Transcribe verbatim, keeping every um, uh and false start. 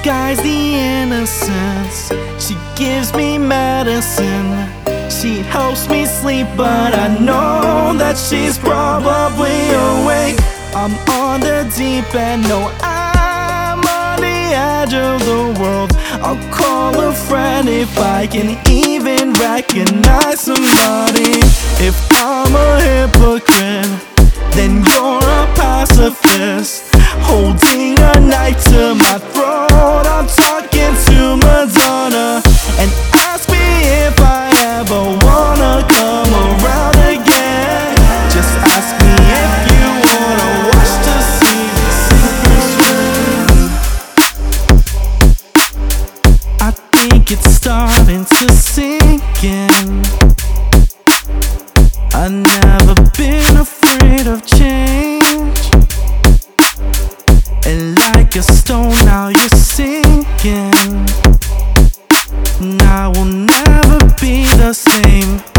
disguise the innocence. She gives me medicine. She helps me sleep, but I know that she's probably awake. I'm on the deep end, no, I'm on the edge of the world. I'll call a friend if I can even recognize somebody. If I'm a hypocrite, then you're a pacifist, holding a knife to my throat. I'm talking to Madonna, and ask me if I ever wanna come around again. Just ask me if you wanna watch the scene through. I think it's starting to sink in. I've never been afraid of change, and like a stone now you're sinking, and I will never be the same.